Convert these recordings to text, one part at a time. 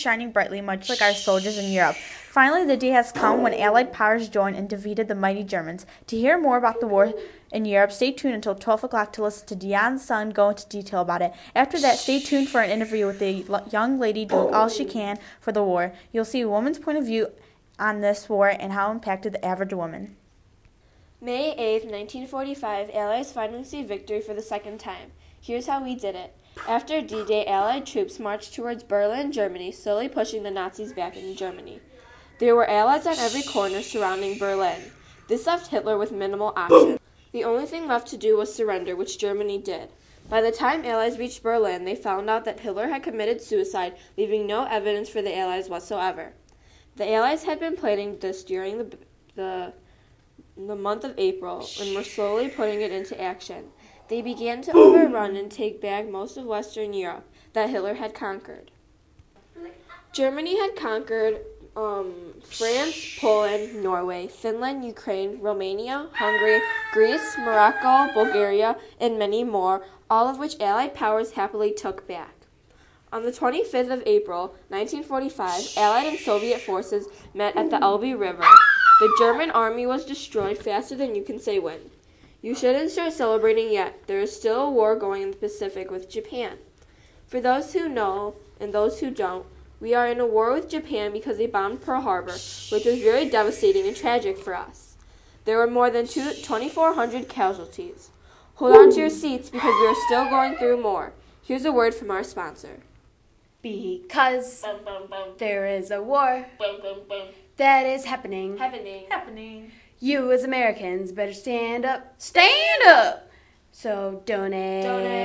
shining brightly, much like our soldiers in Europe. Finally, the day has come when Allied powers joined and defeated the mighty Germans. To hear more about the war in Europe, stay tuned until 12 o'clock to listen to Dion's son go into detail about it. After that, stay tuned for an interview with a young lady doing all she can for the war. You'll see a woman's point of view on this war and how it impacted the average woman. May 8, 1945, Allies finally see victory for the second time. Here's how we did it. After D-Day, Allied troops marched towards Berlin, Germany, slowly pushing the Nazis back into Germany. There were Allies on every corner surrounding Berlin. This left Hitler with minimal options. The only thing left to do was surrender, which Germany did. By the time Allies reached Berlin, they found out that Hitler had committed suicide, leaving no evidence for the Allies whatsoever. The Allies had been planning this during the month of April and were slowly putting it into action. They began to overrun and take back most of Western Europe that Hitler had conquered. Germany had conquered France, Poland, Norway, Finland, Ukraine, Romania, Hungary, Greece, Morocco, Bulgaria, and many more, all of which Allied powers happily took back. On the 25th of April, 1945, Allied and Soviet forces met at the Elbe River. The German army was destroyed faster than you can say when. You shouldn't start celebrating yet. There is still a war going in the Pacific with Japan. For those who know and those who don't, we are in a war with Japan because they bombed Pearl Harbor, which was very devastating and tragic for us. There were more than 2,400 casualties. Hold on to your seats because we are still going through more. Here's a word from our sponsor. Because there is a war that is happening. You as Americans better stand up. Stand up! So donate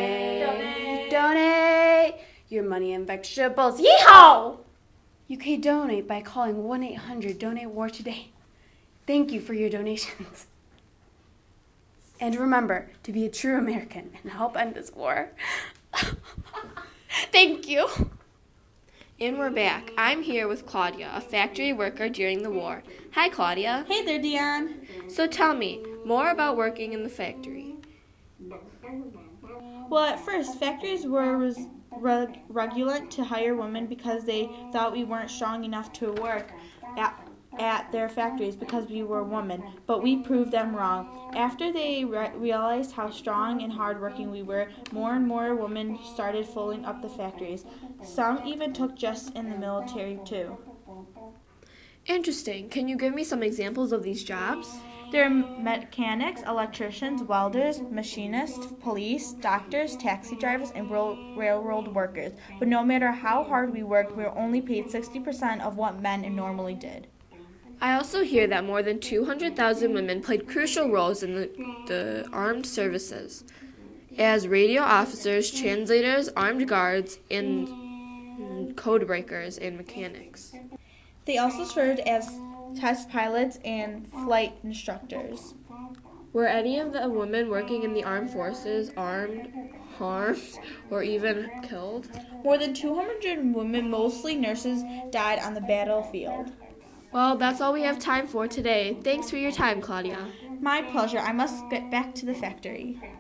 your money and vegetables. Yeehaw! You can donate by calling 1-800-DONATE-WAR today. Thank you for your donations. And remember to be a true American and help end this war. Thank you. And we're back. I'm here with Claudia, a factory worker during the war. Hi, Claudia. Hey there, Dion. So tell me more about working in the factory. Well, at first, factories were reluctant to hire women because they thought we weren't strong enough to work at their factories because we were women, but we proved them wrong. After they realized how strong and hardworking we were, more and more women started filling up the factories. Some even took just in the military too. Interesting. Can you give me some examples of these jobs? There are mechanics, electricians, welders, machinists, police, doctors, taxi drivers, and railroad workers. But no matter how hard we worked, we were only paid 60% of what men normally did. I also hear that more than 200,000 women played crucial roles in the armed services as radio officers, translators, armed guards, and code breakers and mechanics. They also served as test pilots and flight instructors. Were any of the women working in the armed forces armed, harmed, or even killed? More than 200 women, mostly nurses, died on the battlefield. Well, that's all we have time for today. Thanks for your time, Claudia. My pleasure. I must get back to the factory.